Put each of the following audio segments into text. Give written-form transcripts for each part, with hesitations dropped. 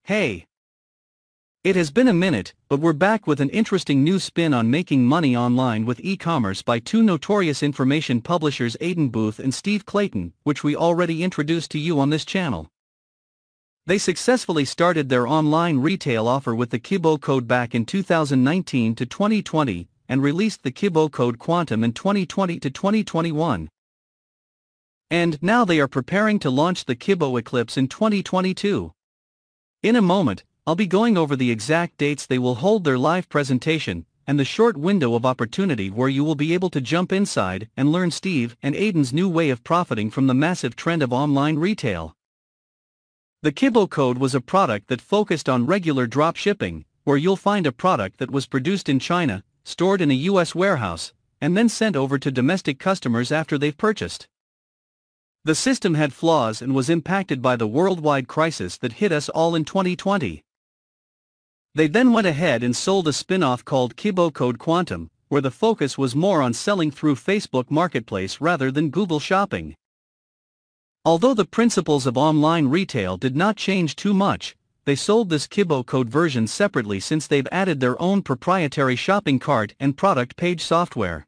Hey! It has been a minute, but we're back with an interesting new spin on making money online with e-commerce by two notorious information publishers, Aidan Booth and Steve Clayton, which we already introduced to you on this channel. They successfully started their online retail offer with the Kibo Code back in 2019 to 2020 and released the Kibo Code Quantum in 2020 to 2021. And now they are preparing to launch the Kibo Eclipse in 2022. In a moment, I'll be going over the exact dates they will hold their live presentation, and the short window of opportunity where you will be able to jump inside and learn Steve and Aidan's new way of profiting from the massive trend of online retail. The Kibo Code was a product that focused on regular drop shipping, where you'll find a product that was produced in China, stored in a US warehouse, and then sent over to domestic customers after they've purchased. The system had flaws and was impacted by the worldwide crisis that hit us all in 2020. They then went ahead and sold a spin-off called Kibo Code Quantum, where the focus was more on selling through Facebook Marketplace rather than Google Shopping. Although the principles of online retail did not change too much, they sold this Kibo Code version separately since they've added their own proprietary shopping cart and product page software.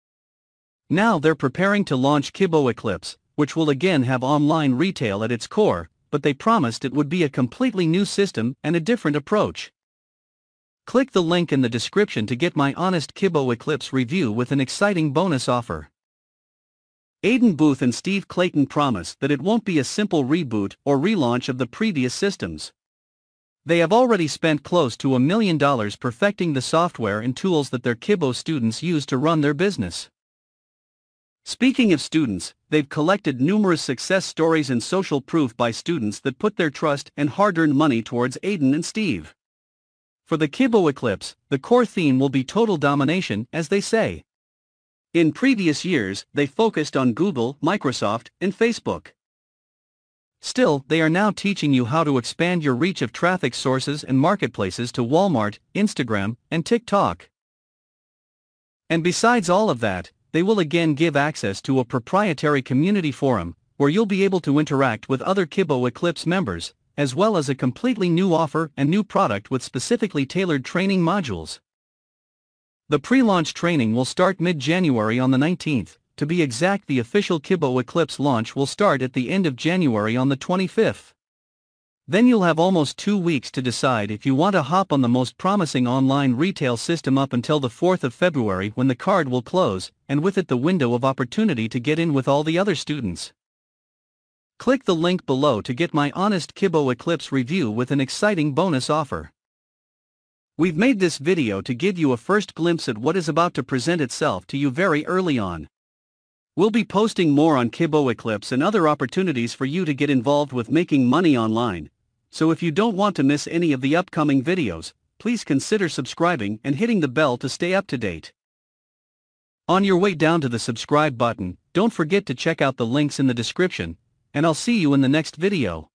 Now they're preparing to launch Kibo Eclipse, which will again have online retail at its core, but they promised it would be a completely new system and a different approach. Click the link in the description to get my honest Kibo Eclipse review with an exciting bonus offer. Aidan Booth and Steve Clayton promise that it won't be a simple reboot or relaunch of the previous systems. They have already spent close to $1 million perfecting the software and tools that their Kibo students use to run their business. Speaking of students, they've collected numerous success stories and social proof by students that put their trust and hard-earned money towards Aidan and Steve. For the Kibo Eclipse, the core theme will be total domination, as they say. In previous years, they focused on Google, Microsoft, and Facebook. Still, they are now teaching you how to expand your reach of traffic sources and marketplaces to Walmart, Instagram, and TikTok. And besides all of that, they will again give access to a proprietary community forum, where you'll be able to interact with other Kibo Eclipse members, as well as a completely new offer and new product with specifically tailored training modules. The pre-launch training will start mid-January on the 19th, to be exact the official Kibo Eclipse launch will start at the end of January on the 25th. Then you'll have almost 2 weeks to decide if you want to hop on the most promising online retail system up until the 4th of February when the card will close, and with it the window of opportunity to get in with all the other students. Click the link below to get my honest Kibo Eclipse review with an exciting bonus offer. We've made this video to give you a first glimpse at what is about to present itself to you very early on. We'll be posting more on Kibo Eclipse and other opportunities for you to get involved with making money online. So if you don't want to miss any of the upcoming videos, please consider subscribing and hitting the bell to stay up to date. On your way down to the subscribe button, don't forget to check out the links in the description, and I'll see you in the next video.